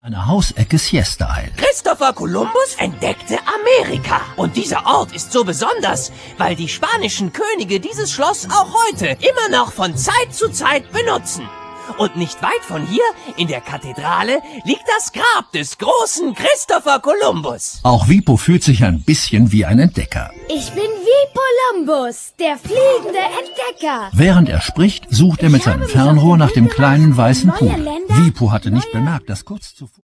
Eine Hausecke Siesta eilt. Christopher Columbus entdeckte Amerika. Und dieser Ort ist so besonders, weil die spanischen Könige dieses Schloss auch heute immer noch von Zeit zu Zeit benutzen. Und nicht weit von hier, in der Kathedrale, liegt das Grab des großen Christopher Columbus. Auch Wipo fühlt sich ein bisschen wie ein Entdecker. Ich bin Wipolumbus, der fliegende Entdecker. Während er spricht, sucht er mit seinem Fernrohr nach dem kleinen weißen Punkt. Wipo hatte nicht bemerkt, dass kurz zuvor...